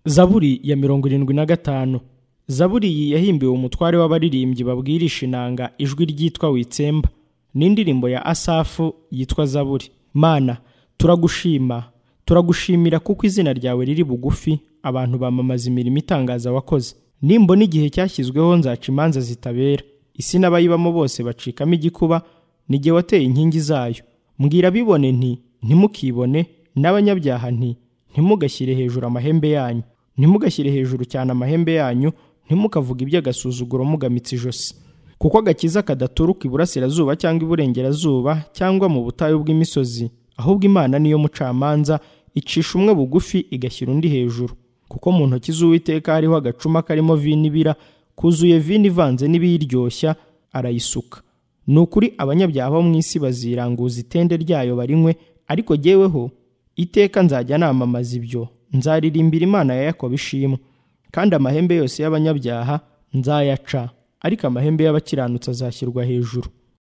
Zaburi ya 75. Zaburi iyi yahimbiwe umutware w'abaririmbyi babwirisha inanga ijwi ryitwa witsemba, n'indirimbo ya Asafu yitwa Zaburi. Mana, turagushimira kuko izina ryawe riri bugufi, abantu bamamaza imirimo itangaza wakoze. Nimbona igihe cyashyizweho nzaca imanza zitabera, isi n'abayibamo bose bacikamo igikuba, ni jye wateye inkingi zayo. Mbwira abibone nti ntimukibone, n'abanyabyaha nti ntimugashyire hejuru amahembe yanyu. Ntimugashyire hejuru cyane amahembe yanyu, ntimukavuga iby'agasuzuguro mugamitse ijosi. Kuko agakiza kadaturuka iburasirazuba cyangwa iburengerazuba cyangwa mu butayu bw'imisozi, ahubwo Imana niyo mucamanza, icisha umwe bugufi igashyira undi hejuru. Kuko mu ntoki z'Uwiteka hariho agacuma karimo vino ibira, kuzuye vino ivanze n'ibiyiryoshya, arayisuka. Ni ukuri abanyabyaha bo mu isi baziranguza itende ryayo barinywe, ariko jyeweho iteka nzajya namamaza ibyo, nzaririmbira Imana ya Yakobo ishimwe. Kandi amahembe yose y'abanyabyaha nzayaca, ariko amahembe y'abakiranutsi azashyirwa hejuru.